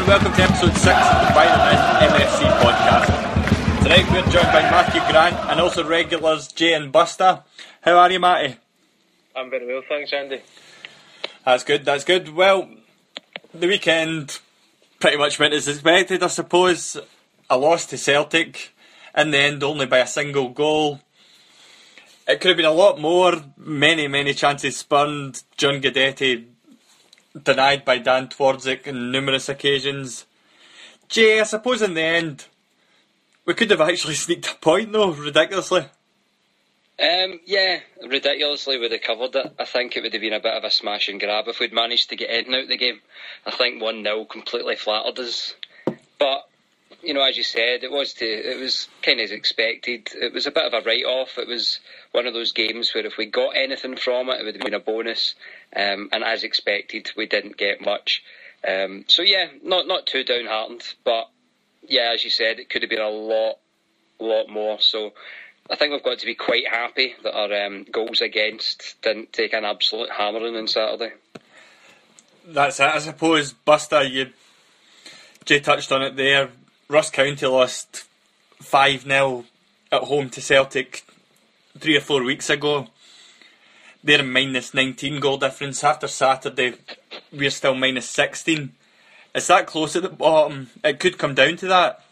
and welcome to episode 6 of the By the Min MFC podcast. Tonight we're joined by Matthew Grant and also regulars Jay and Buster. How are you, Matty? I'm very well, thanks, Andy. That's good. Well, the weekend pretty much went as expected, I suppose. A loss to Celtic, in the end only by a single goal. It could have been a lot more, many chances spurned. John Guidetti denied by Dan Twardzik on numerous occasions. Jay, I suppose in the end, we could have actually sneaked a point though, ridiculously. Yeah, ridiculously would have covered it. I think it would have been a bit of a smash and grab if we'd managed to get Eden out of the game. I think 1-0 completely flattered us. But, you know, as you said, it was kind of as expected. It was a bit of a write-off. It was one of those games where if we got anything from it, it would have been a bonus. And as expected, we didn't get much. So yeah, not too downhearted. But yeah, as you said, it could have been a lot more. So I think we've got to be quite happy that our goals against didn't take an absolute hammering on Saturday. That's it. I suppose, Buster, Jay touched on it there. Ross County lost 5-0 at home to Celtic 3 or 4 weeks ago. They're a minus 19 goal difference. After Saturday, we're still minus 16. It's that close at the bottom. It could come down to that.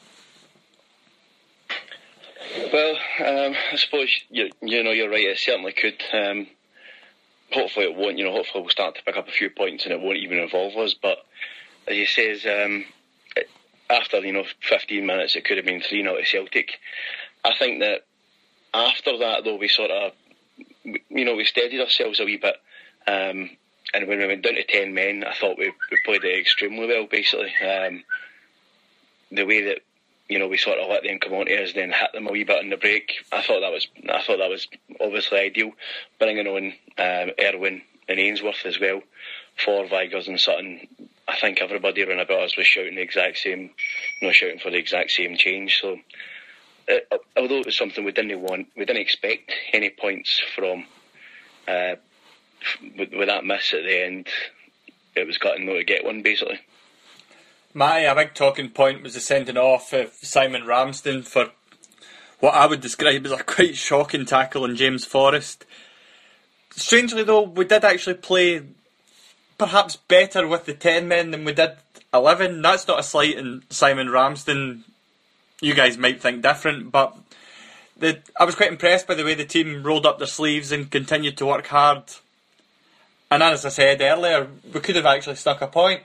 Well, I suppose you're right. It certainly could. Hopefully it won't. Hopefully we'll start to pick up a few points and it won't even involve us. But as you say, after 15 minutes, it could have been 3-0 to Celtic. I think that after that, though, we sort of we steadied ourselves a wee bit. And when we went down to 10 men, I thought we played it extremely well. Basically, the way that we sort of let them come on to us, then hit them a wee bit on the break. I thought that was obviously ideal. Bringing on Irwin and Ainsworth as well for Vigurs and Sutton. I think everybody around about us was shouting for the exact same change. So, although it was something we didn't want, we didn't expect any points from. With that miss at the end, it was gutting not to get one, basically. A big talking point was the sending off of Simon Ramsden for what I would describe as a quite shocking tackle on James Forrest. Strangely though, we did actually play perhaps better with the 10 men than we did 11. That's not a slight in Simon Ramsden. You guys might think different, but I was quite impressed by the way the team rolled up their sleeves and continued to work hard. And as I said earlier, we could have actually stuck a point.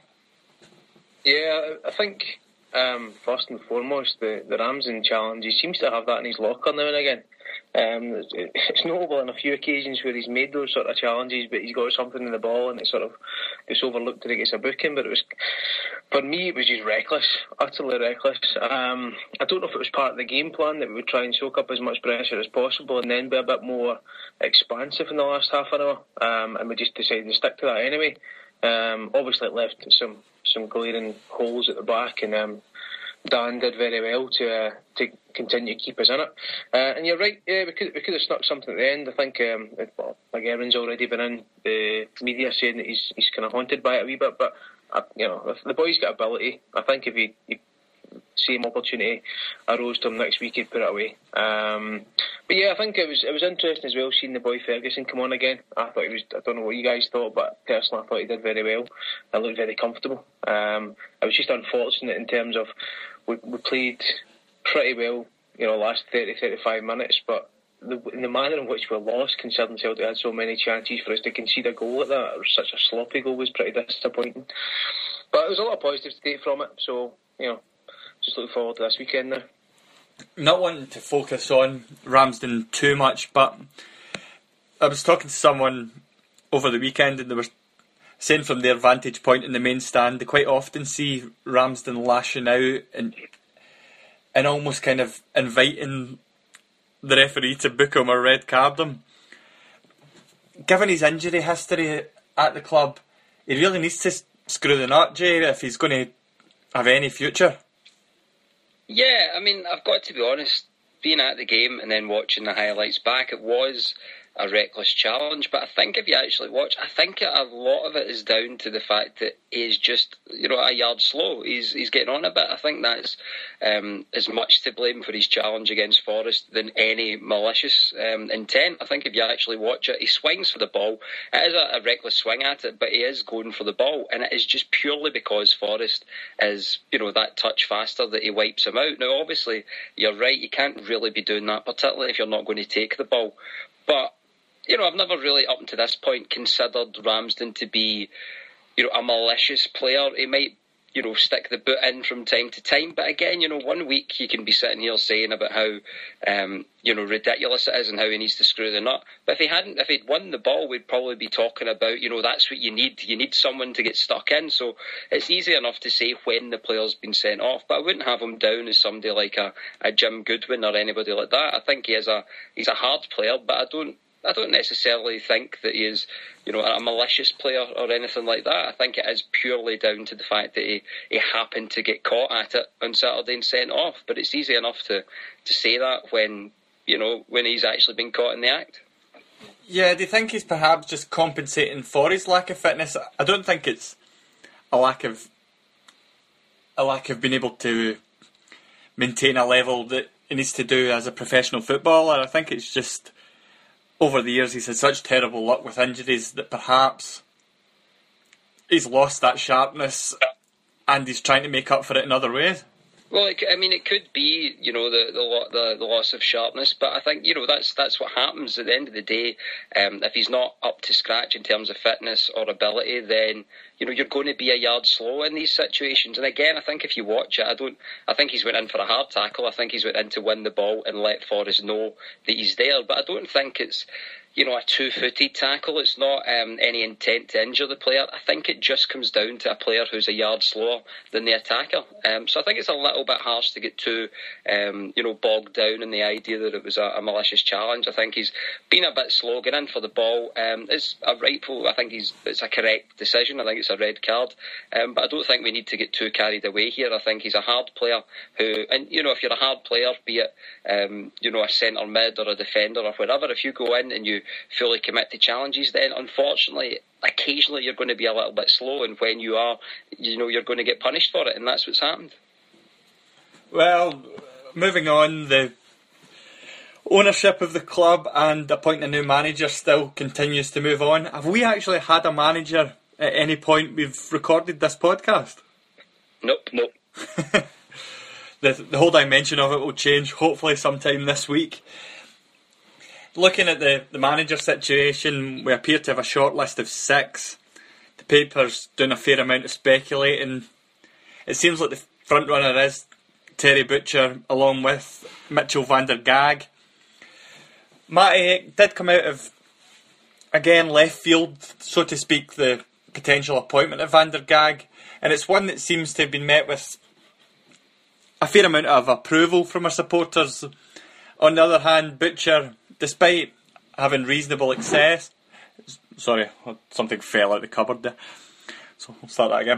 Yeah, I think first and foremost, the Ramsden challenge, he seems to have that in his locker now and again. It's notable on a few occasions where he's made those sort of challenges, but he's got something in the ball and it sort of gets overlooked and it gets a booking. But for me, it was just reckless, utterly reckless. I don't know if it was part of the game plan that we would try and soak up as much pressure as possible and then be a bit more expansive in the last half an hour, and we just decided to stick to that anyway. Obviously, it left some glaring holes at the back, and Dan did very well to continue to keep us in it. And you're right, yeah, we could have snuck something at the end. I think Aaron's already been in the media saying that he's kind of haunted by it a wee bit, but if the boy's got ability. I think if he same opportunity arose to him next week, he'd put it away. But yeah, I think it was interesting as well seeing the boy Ferguson come on again. I thought I don't know what you guys thought, but personally I thought he did very well and looked very comfortable. It was just unfortunate in terms of we played pretty well, last 30-35 minutes, but in the manner in which we lost, considering Celtic had so many chances, for us to concede a goal like that, or such a sloppy goal, was pretty disappointing. But there was a lot of positives to take from it, so just looking forward to this weekend now. Not wanting to focus on Ramsden too much, but I was talking to someone over the weekend and they were saying from their vantage point in the main stand, they quite often see Ramsden lashing out and almost kind of inviting the referee to book him or red card him. Given his injury history at the club, he really needs to screw the nut, Jay, if he's going to have any future. Yeah, I mean, I've got to be honest, being at the game and then watching the highlights back, it was a reckless challenge. But I think if you actually watch, I think a lot of it is down to the fact that he's just, a yard slow. He's getting on a bit. I think that's as much to blame for his challenge against Forrest than any malicious intent. I think if you actually watch it, he swings for the ball. It is a reckless swing at it, but he is going for the ball, and it is just purely because Forrest is, that touch faster that he wipes him out. Now, obviously, you're right, you can't really be doing that, particularly if you're not going to take the ball. But, I've never really, up to this point, considered Ramsden to be, a malicious player. He might, stick the boot in from time to time. But again, 1 week you can be sitting here saying about how, ridiculous it is and how he needs to screw the nut. But if he'd won the ball, we'd probably be talking about, that's what you need. You need someone to get stuck in. So it's easy enough to say when the player's been sent off. But I wouldn't have him down as somebody like a Jim Goodwin or anybody like that. I think he's a hard player, but I don't necessarily think that he is, a malicious player or anything like that. I think it is purely down to the fact that he happened to get caught at it on Saturday and sent off. But it's easy enough to say that when he's actually been caught in the act. Yeah, do you think he's perhaps just compensating for his lack of fitness? I don't think it's a lack of being able to maintain a level that he needs to do as a professional footballer. I think it's just, over the years, he's had such terrible luck with injuries that perhaps he's lost that sharpness and he's trying to make up for it in other ways. Well, it could be, the loss of sharpness, but I think, that's what happens at the end of the day. If he's not up to scratch in terms of fitness or ability, then, you're going to be a yard slow in these situations. And again, I think if you watch it, I think he's went in for a hard tackle. I think he's went in to win the ball and let Forrest know that he's there. But I don't think it's, a two-footed tackle. It's not any intent to injure the player. I think it just comes down to a player who's a yard slower than the attacker. So I think it's a little bit harsh to get too, bogged down in the idea that it was a malicious challenge. I think he's been a bit slow getting in for the ball. It's a rightful. I think it's a correct decision. I think it's a red card. But I don't think we need to get too carried away here. I think he's a hard player who, and if you're a hard player, be it a centre mid or a defender or whatever, if you go in and you fully commit to challenges, then unfortunately occasionally you're going to be a little bit slow, and when you are, you're going to get punished for it, and that's what's happened. Well, moving on, the ownership of the club and appointing a new manager still continues to move on. Have we actually had a manager at any point we've recorded this podcast? Nope. The whole dimension of it will change hopefully sometime this week. Looking at the manager situation, we appear to have a short list of 6. The paper's doing a fair amount of speculating. It seems like the front runner is Terry Butcher along with Mitchell van der Gaag. Matty did come out of, again, left field, so to speak, the potential appointment of van der Gaag, and it's one that seems to have been met with a fair amount of approval from our supporters. On the other hand, Butcher, despite having reasonable success... Sorry, something fell out the cupboard there. So we'll start that again.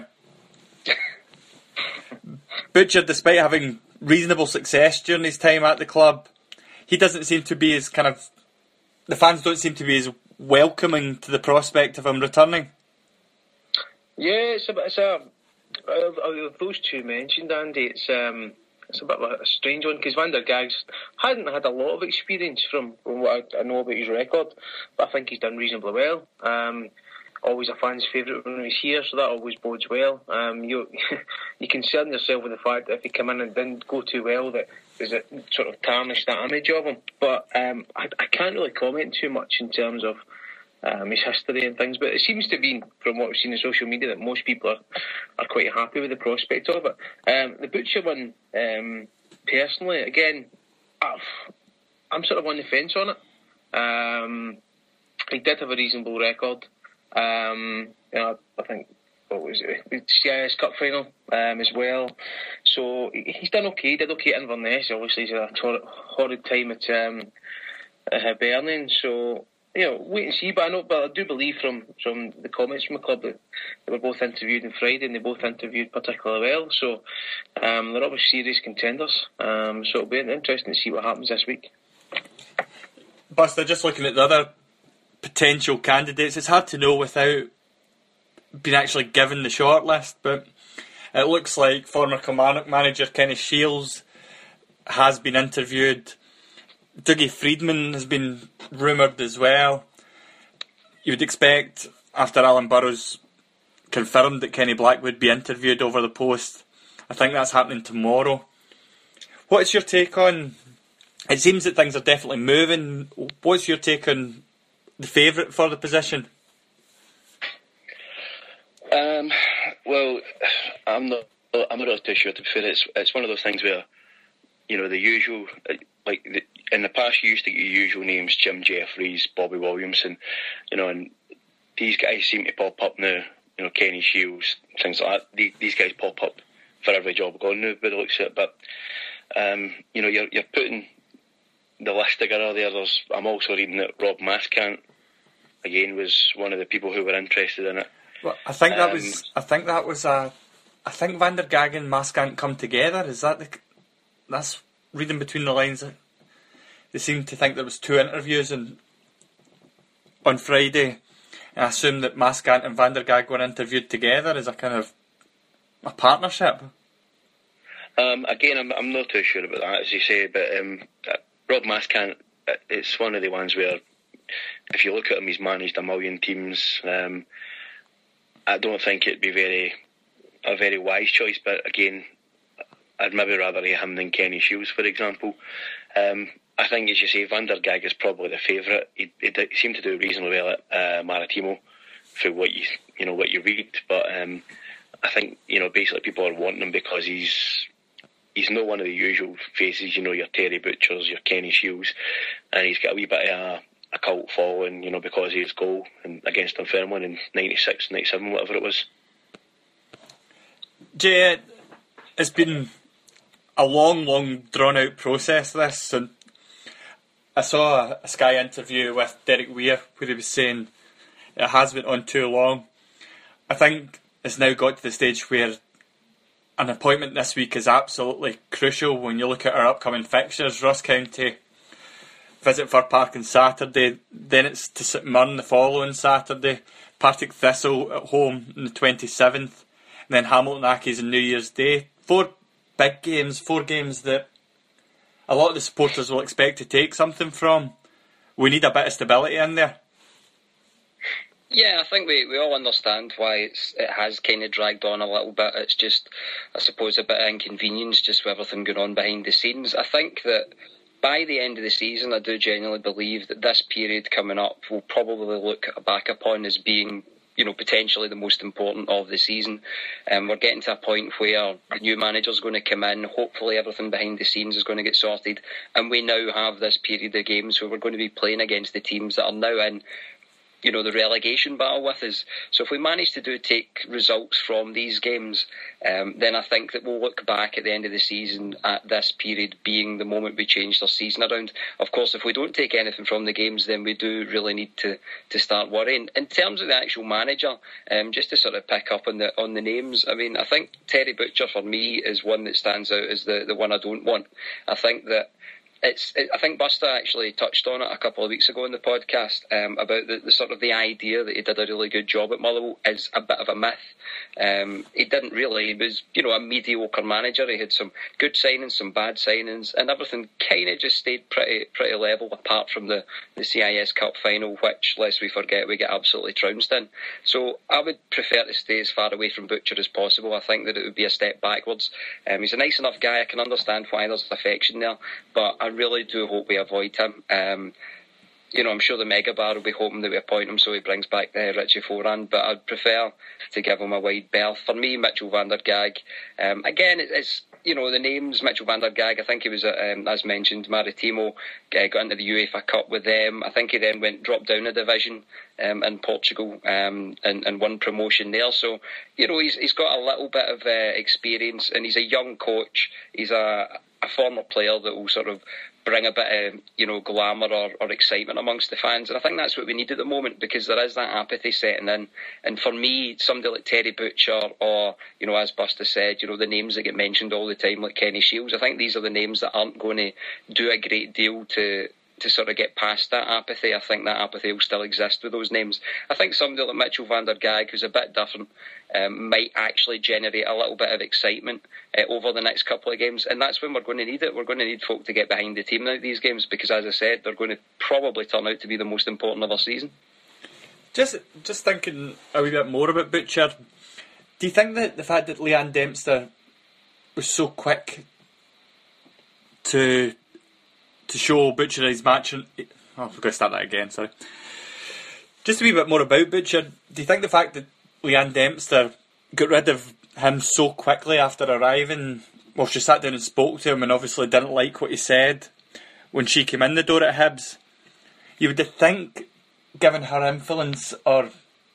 Butcher, despite having reasonable success during his time at the club, he doesn't seem to be as the fans don't seem to be as welcoming to the prospect of him returning. Yeah, it's a of those two mentioned, Andy, it's a bit of a strange one, because Van der Gaag hadn't had a lot of experience from what I know about his record, but I think he's done reasonably well. Always a fan's favourite when he's here, so that always bodes well. You concern yourself with the fact that if he came in and didn't go too well, that does it sort of tarnish that image of him. But I can't really comment too much in terms of his history and things, but it seems to be, from what we've seen in social media, that most people are quite happy with the prospect of it. The Butcher one, personally, again, I'm sort of on the fence on it. He did have a reasonable record. I think, what was it? The CIS Cup final as well. So he's done okay. He did okay at Inverness. Obviously, he's had a horrid time at Hibernian. So wait and see. But I do believe from the comments from the club that they were both interviewed on Friday, and they both interviewed particularly well. So they're obviously serious contenders. So it'll be interesting to see what happens this week. Buster, just looking at the other potential candidates. It's hard to know without being actually given the shortlist, but it looks like former Kilmarnock manager Kenny Shiels has been interviewed. Dougie Freedman has been rumoured as well. You would expect, after Alan Burrows confirmed that Kenny Black would be interviewed over the post, I think that's happening tomorrow. What's your take on... It seems that things are definitely moving. What's your take on the favourite for the position? Well, I'm not really too sure, to be fair. It's one of those things where, you know, the usual, in the past you used to get your usual names, Jim Jeffries, Bobby Williamson, you know, and these guys seem to pop up now, you know, Kenny Shiels, things like that. These guys pop up for every job gone now, by the looks of it. But, you know, you're putting the list together there. I'm also reading that Rob Maskant, again, was one of the people who were interested in it. Well, I think Van der Gag and Maskant come together. Is that that's reading between the lines? They seem to think there was 2 interviews on Friday. And I assume that Maskant and Van der Gag were interviewed together as a kind of a partnership. Again, I'm not too sure about that, as you say, but Rob Maskant, it's one of the ones where, if you look at him, he's managed a million teams. I don't think it'd be a very wise choice, but again, I'd maybe rather hear him than Kenny Shiels, for example. I think, as you say, Van der Gag is probably the favourite. He seemed to do reasonably well at Maritimo, for what you read. But I think, you know, basically people are wanting him because he's not one of the usual faces, you know, your Terry Butchers, your Kenny Shiels, and he's got a wee bit of a cult following, you know, because of his goal against Dunfermline in 96, 97, whatever it was. Jay, it's been a long, drawn-out process, this, and I saw a Sky interview with Derek Weir where he was saying it has been on too long. I think it's now got to the stage where an appointment this week is absolutely crucial when you look at our upcoming fixtures. Ross County visit Fir Park on Saturday, then it's to St Mirren the following Saturday, Partick Thistle at home on the 27th, and then Hamilton Accies on New Year's Day. 4 big games, 4 games that a lot of the supporters will expect to take something from. We need a bit of stability in there. Yeah, I think we all understand why it has kind of dragged on a little bit. It's just, I suppose, a bit of inconvenience just with everything going on behind the scenes. I think that by the end of the season, I do genuinely believe that this period coming up will probably look back upon as being, you know, potentially the most important of the season. We're getting to a point where the new manager's going to come in. Hopefully everything behind the scenes is going to get sorted. And we now have this period of games where we're going to be playing against the teams that are now in, you know, the relegation battle with us. So if we manage to take results from these games, then I think that we'll look back at the end of the season at this period being the moment we changed our season around. Of course, if we don't take anything from the games, then we do really need to start worrying. In terms of the actual manager, just to sort of pick up on the names, I mean, I think Terry Butcher for me is one that stands out as the one I don't want. I think that I think Buster actually touched on it a couple of weeks ago in the podcast about the sort of the idea that he did a really good job at Motherwell is a bit of a myth. He didn't really. He was, you know, a mediocre manager. He had some good signings, some bad signings, and everything kind of just stayed pretty level apart from the CIS Cup final, which, lest we forget, we get absolutely trounced in. So I would prefer to stay as far away from Butcher as possible. I think that it would be a step backwards. He's a nice enough guy. I can understand why there's affection there, but I really do hope we avoid him. You know, I'm sure the Mega Bar will be hoping that we appoint him so he brings back the Richie Foran, but I'd prefer to give him a wide berth. For me, Mitchell van der Gag, again, it's, you know, the names, Mitchell van der Gag, I think he was, as mentioned, Maritimo, got into the UEFA Cup with them. I think he then dropped down a division in Portugal and won promotion there. So, you know, he's got a little bit of experience, and he's a young coach. He's a former player that will sort of bring a bit of, you know, glamour or excitement amongst the fans. And I think that's what we need at the moment, because there is that apathy setting in. And for me, somebody like Terry Butcher or, you know, as Buster said, you know, the names that get mentioned all the time like Kenny Shiels, I think these are the names that aren't going to do a great deal to to sort of get past that apathy. I think that apathy will still exist with those names. I think somebody like Mitchell van der Gaag, who's a bit different, might actually generate a little bit of excitement over the next couple of games, and that's when we're going to need it. We're going to need folk to get behind the team now these games, because, as I said, they're going to probably turn out to be the most important of our season. Just thinking a wee bit more about Butcher, do you think that the fact that Leanne Dempster was so quick to show Butcher his match... I'm going to start that again, sorry. Just a wee bit more about Butcher. Do you think the fact that Leanne Dempster got rid of him so quickly after arriving, well, she sat down and spoke to him and obviously didn't like what he said when she came in the door at Hibs, you would think, given her influence or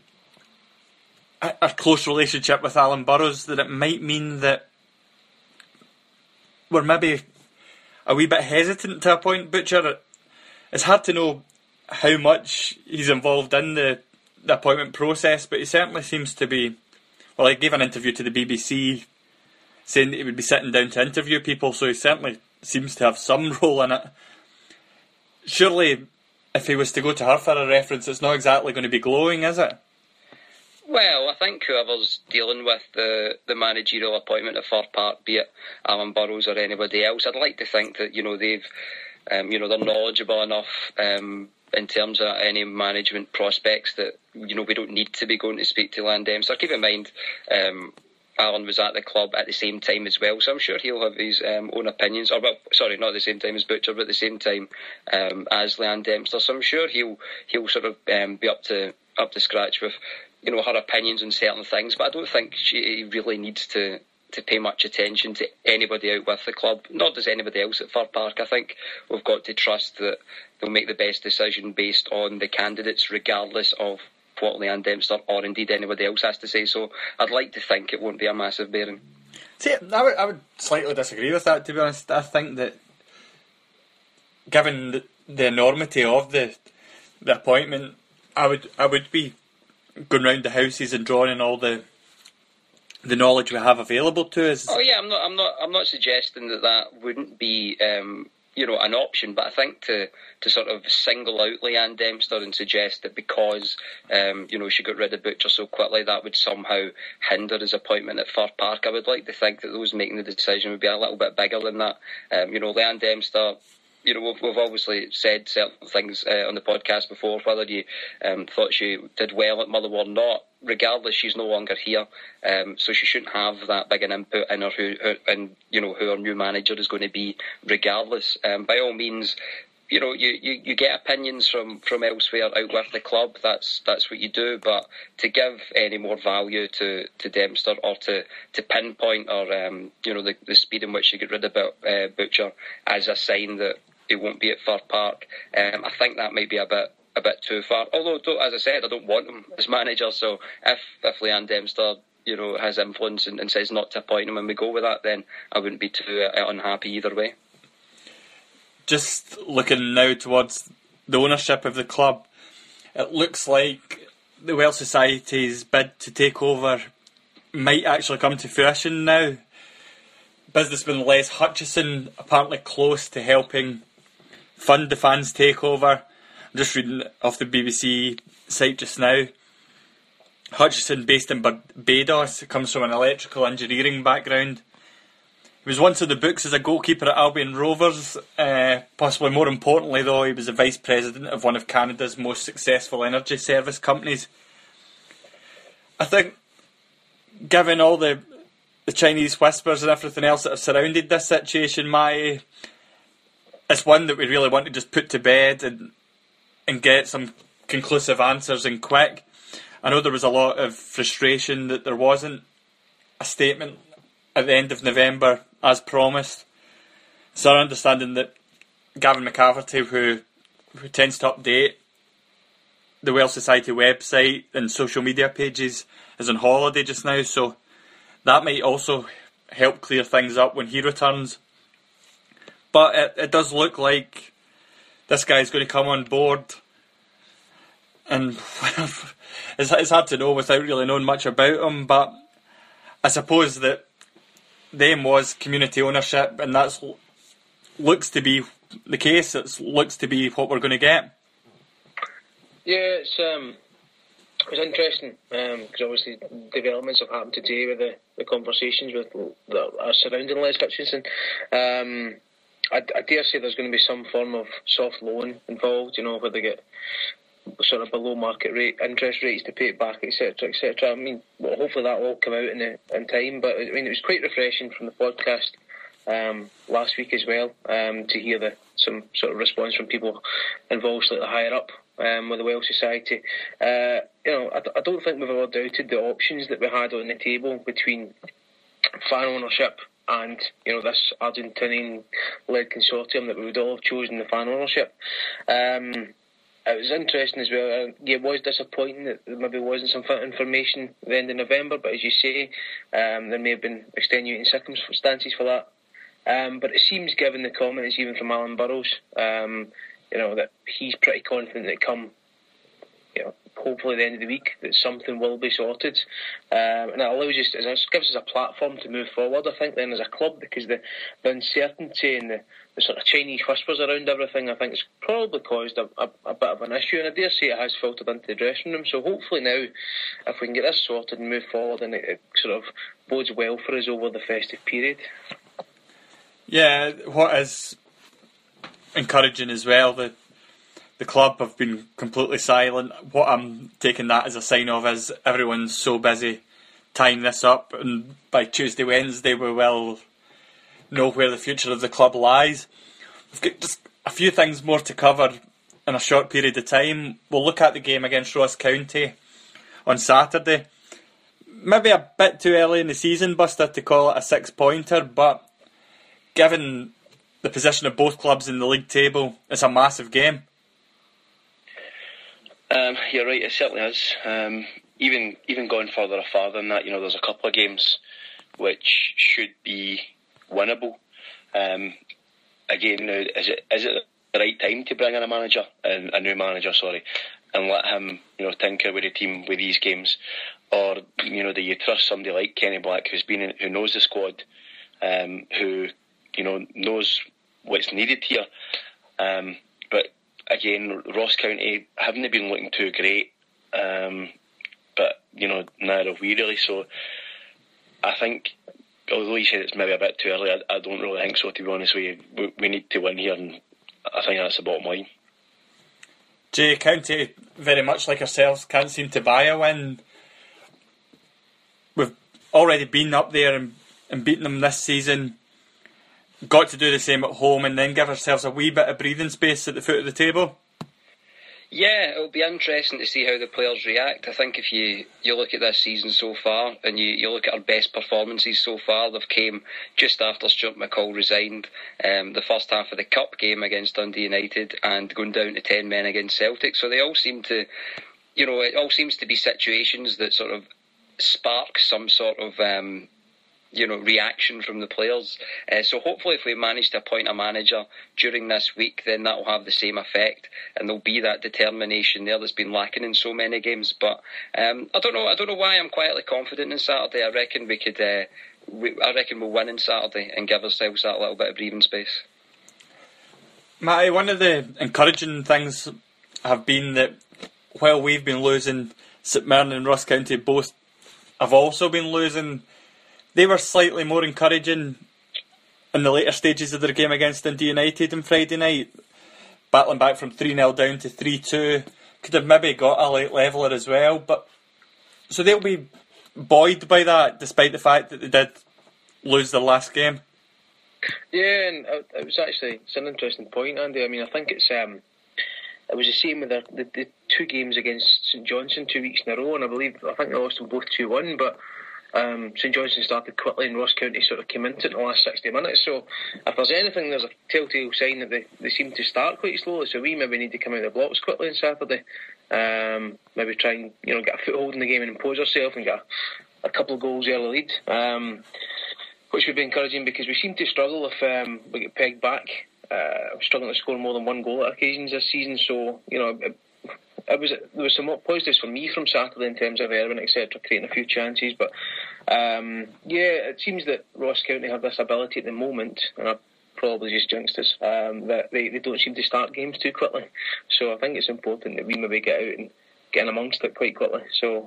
a close relationship with Alan Burrows, that it might mean that we're maybe a wee bit hesitant to appoint Butcher. It's hard to know how much he's involved in the appointment process, but he certainly seems to be... Well, he gave an interview to the BBC saying that he would be sitting down to interview people, so he certainly seems to have some role in it. Surely, if he was to go to her for a reference, it's not exactly going to be glowing, is it? Well, I think whoever's dealing with the managerial appointment at Fir Park, be it Alan Burrows or anybody else, I'd like to think that they've they're knowledgeable enough in terms of any management prospects that we don't need to be going to speak to Leanne Dempster. Keep in mind, Alan was at the club at the same time as well, so I'm sure he'll have his own opinions. Or, well, sorry, not at the same time as Butcher, but at the same time as Leanne Dempster. So I'm sure he'll sort of be up to scratch with her opinions on certain things. But I don't think she really needs to pay much attention to anybody out with the club, nor does anybody else at Fir Park. I think we've got to trust that they'll make the best decision based on the candidates, regardless of what Leanne Dempster or indeed anybody else has to say. So I'd like to think it won't be a massive bearing. See, I would slightly disagree with that, to be honest. I think that given the enormity of the appointment, I would be going round the houses and drawing on all the knowledge we have available to us. Oh yeah, I'm not suggesting that wouldn't be an option, but I think to sort of single out Leanne Dempster and suggest that because she got rid of Butcher so quickly that would somehow hinder his appointment at Fir Park, I would like to think that those making the decision would be a little bit bigger than that. Leanne Dempster, we've obviously said certain things on the podcast before, whether you thought she did well at Motherwell or not. Regardless, she's no longer here, so she shouldn't have that big an input in who her new manager is going to be. Regardless, by all means, you get opinions from elsewhere out with the club. That's what you do. But to give any more value to Dempster or to pinpoint or the speed in which she get rid of Butcher as a sign that he won't be at Fir Park, I think that might be a bit too far. Although, as I said, I don't want him as manager. So if Leanne Dempster has influence and says not to appoint him and we go with that, then I wouldn't be too unhappy either way. Just looking now towards the ownership of the club, it looks like the Welsh Society's bid to take over might actually come to fruition now. Businessman Les Hutchison apparently close to helping fund the fans' takeover. I'm just reading off the BBC site just now. Hutchison, based in Barbados, comes from an electrical engineering background. He was once in the books as a goalkeeper at Albion Rovers. Possibly more importantly, though, he was the vice president of one of Canada's most successful energy service companies. I think, given all the Chinese whispers and everything else that have surrounded this situation, it's one that we really want to just put to bed and get some conclusive answers and quick. I know there was a lot of frustration that there wasn't a statement at the end of November as promised. It's our understanding that Gavin McCafferty, who tends to update the Welsh Society website and social media pages, is on holiday just now, so that might also help clear things up when he returns. But it does look like this guy's going to come on board, and it's hard to know without really knowing much about him, but I suppose that the aim was community ownership, and that looks to be the case, it looks to be what we're going to get. Yeah, it was interesting because obviously developments have happened today with the conversations with our surrounding Les Hutchinson. I dare say there's going to be some form of soft loan involved, where they get sort of below market rate interest rates to pay it back, etc., etc. I mean, well, hopefully that will all come out in time. But I mean, it was quite refreshing from the podcast last week as well to hear some sort of response from people involved slightly higher up with the Welsh Society. I don't think we've ever doubted the options that we had on the table between fan ownership and this Argentinian-led consortium that we would all have chosen the fan ownership. It was interesting as well. It was disappointing that there maybe wasn't some information at the end of November, but as you say, there may have been extenuating circumstances for that. But it seems, given the comments even from Alan Burrows, that he's pretty confident that come, hopefully the end of the week, that something will be sorted. And it allows us, it gives us a platform to move forward, I think, then as a club, because the uncertainty and the sort of Chinese whispers around everything, I think, has probably caused a bit of an issue, and I dare say it has filtered into the dressing room. So hopefully now, if we can get this sorted and move forward, and it sort of bodes well for us over the festive period. Yeah, what is encouraging as well, the club have been completely silent. What I'm taking that as a sign of is everyone's so busy tying this up, and by Tuesday, Wednesday we will know where the future of the club lies. We've got just a few things more to cover in a short period of time. We'll look at the game against Ross County on Saturday. Maybe a bit too early in the season, Buster, to call it a 6-pointer, but given the position of both clubs in the league table, it's a massive game. You're right, it certainly is. Even going further afield than that, there's a couple of games which should be winnable. Again, now, is it the right time to bring in a new manager, and let him, tinker with the team with these games, or do you trust somebody like Kenny Black, who knows the squad, who knows what's needed here? But again, Ross County haven't been looking too great, but neither have we really. So I think, although you said it's maybe a bit too early, I don't really think so, to be honest with you. We need to win here, and I think that's the bottom line. Jay, County, very much like ourselves, can't seem to buy a win. We've already been up there and beaten them this season. Got to do the same at home and then give ourselves a wee bit of breathing space at the foot of the table. Yeah, it'll be interesting to see how the players react. I think if you look at this season so far and you look at our best performances so far, they've came just after Stuart McCall resigned, the first half of the Cup game against Dundee United, and going down to 10 men against Celtic. So they all seem to, it all seems to be situations that sort of spark some sort of reaction from the players. So hopefully if we manage to appoint a manager during this week, then that will have the same effect, and there'll be that determination there that's been lacking in so many games. But I don't know why I'm quietly confident in Saturday. I reckon we'll win on Saturday and give ourselves that little bit of breathing space. Matty, one of the encouraging things have been that while we've been losing, St Mirren and Ross County both have also been losing. They were slightly more encouraging in the later stages of their game against Dundee United on Friday night, battling back from 3-0 down to 3-2. Could have maybe got a late leveller as well, but so they'll be buoyed by that, despite the fact that they did lose their last game. Yeah, and it's an interesting point, Andy. I mean, I think it was the same with the two games against St Johnstone 2 weeks in a row, and I think they lost them both 2-1, but St Johnstone started quickly and Ross County sort of came into it in the last 60 minutes. So if there's anything, there's a telltale sign that they seem to start quite slowly. So we maybe need to come out of the blocks quickly on Saturday. Maybe try and get a foothold in the game and impose ourselves and get a couple of goals early lead, which would be encouraging, because we seem to struggle if we get pegged back. We're struggling to score more than one goal at occasions this season. So there was some positives for me from Saturday in terms of Erwin, etc., creating a few chances. But it seems that Ross County have this ability at the moment, and probably just jinxed us. That they don't seem to start games too quickly. So I think it's important that we maybe get out and get in amongst it quite quickly. So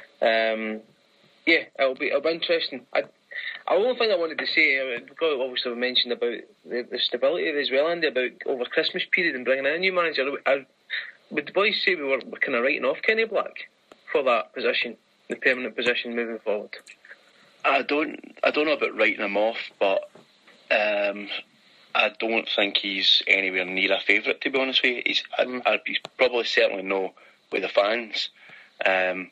it'll be interesting. The only thing I wanted to say, because obviously we mentioned about the stability as well, Andy, about over Christmas period and bringing in a new manager. Would the boys say we were kind of writing off Kenny Black for that position, the permanent position moving forward? I don't know about writing him off, but I don't think he's anywhere near a favourite, to be honest with you. He's probably certainly no with the fans, in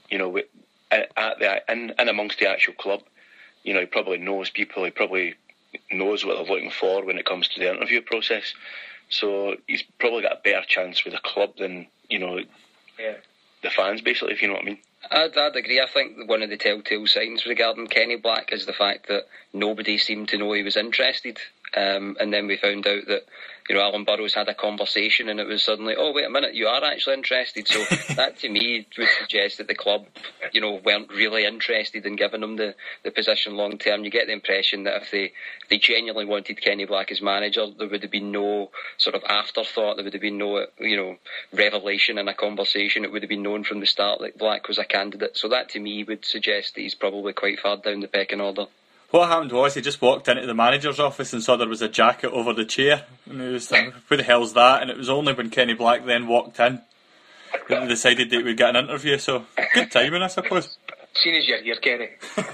amongst the actual club. He probably knows people, he probably knows what they're looking for when it comes to the interview process. So he's probably got a better chance with the club than, the fans, basically, if you know what I mean. I'd agree. I think one of the telltale signs regarding Kenny Black is the fact that nobody seemed to know he was interested. And then we found out that, Alan Burrows had a conversation and it was suddenly, oh, wait a minute, you are actually interested. So that to me would suggest that the club, weren't really interested in giving him the position long term. You get the impression that if they genuinely wanted Kenny Black as manager, there would have been no sort of afterthought, there would have been no, revelation in a conversation. It would have been known from the start that Black was a candidate. So that to me would suggest that he's probably quite far down the pecking order. What happened was he just walked into the manager's office and saw there was a jacket over the chair. And he was like, who the hell's that? And it was only when Kenny Black then walked in that they decided that we'd get an interview. So, good timing, I suppose. Seeing as you're here, Kenny.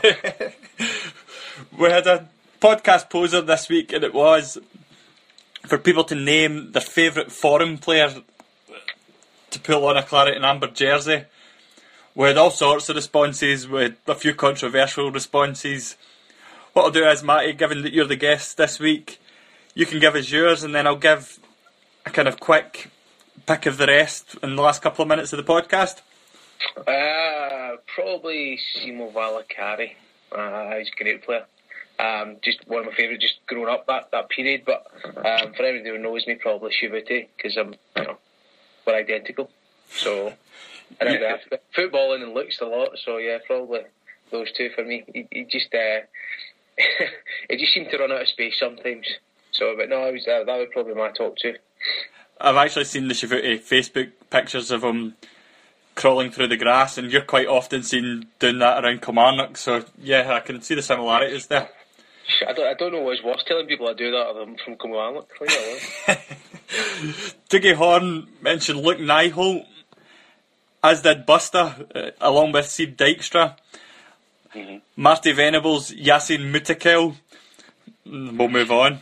We had a podcast poser this week, and it was for people to name their favourite foreign player to pull on a claret and amber jersey. We had all sorts of responses, we had a few controversial responses. What I'll do is, Matty, given that you're the guest this week, you can give us yours and then I'll give a kind of quick pick of the rest in the last couple of minutes of the podcast. Probably Simo Valakari. He's a great player. Just one of my favourites, just growing up that period. But for everybody who knows me, probably Shivuti, because we're identical. So footballing and looks a lot. So yeah, probably those two for me. He just it just seemed to run out of space sometimes. So, but no, that would probably be my top two. I've actually seen the Shivuti Facebook pictures of him crawling through the grass, and you're quite often seen doing that around Kilmarnock. So yeah, I can see the similarities there. I don't know what's worse, telling people I do that or them from Kilmarnock. Dougie Horn mentioned Luke Nyholt, as did Buster, along with Seed Dykstra. Mm-hmm. Marty Venables, Yasin Mutakel. We'll move on.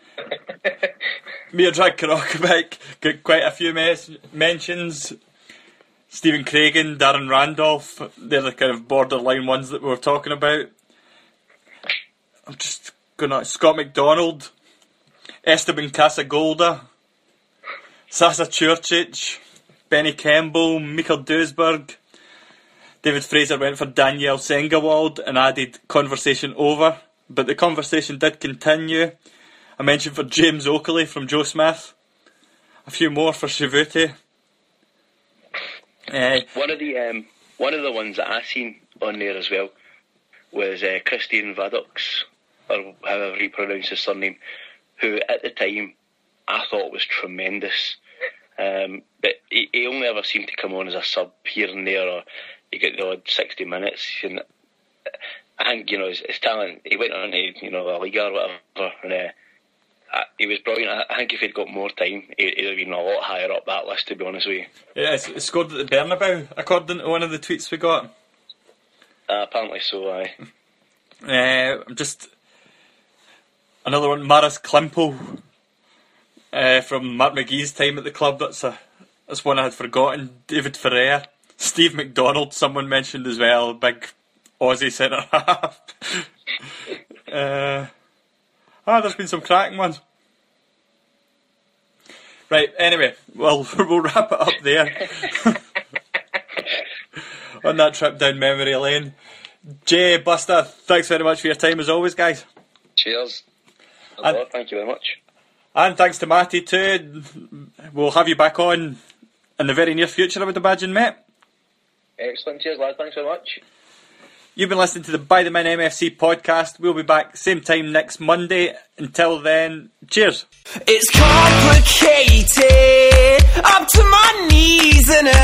Miodrag Karokovic got quite a few mentions. Stephen Craigan, Darren Randolph, they're the kind of borderline ones that we were talking about. I'm just going to... Scott McDonald, Esteban Casagolda, Sasa Churchich, Benny Campbell, Mikael Duisberg. David Fraser went for Daniel Sengawald and added conversation over, but the conversation did continue. I mentioned for James Oakley from Joe Smith, a few more for Shivuti. One of the ones that I seen on there as well was Christian Vadux, or however you pronounce his surname, who at the time I thought was tremendous. But he only ever seemed to come on as a sub here and there, or he got the odd 60 minutes. And I think, his talent, he went on to, La Liga or whatever, and he was brilliant. I think if he'd got more time, he'd have been a lot higher up that list, to be honest with you. Yeah, he scored at the Bernabeu, according to one of the tweets we got. Apparently so, aye. Just another one, Maris Klimpel, from Mark McGee's time at the club. That's one I had forgotten. David Ferrer, Steve McDonald, someone mentioned as well, big Aussie centre half. There's been some cracking ones. Right, anyway, we'll wrap it up there. On that trip down memory lane. Jay, Buster, thanks very much for your time as always, guys. Cheers. Thank you very much. And thanks to Matty too. We'll have you back on in the very near future, I would imagine, mate. Excellent. Cheers, lad. Thanks very much. You've been listening to the By the Men MFC podcast. We'll be back same time next Monday. Until then, cheers. It's complicated, up to my knees in it.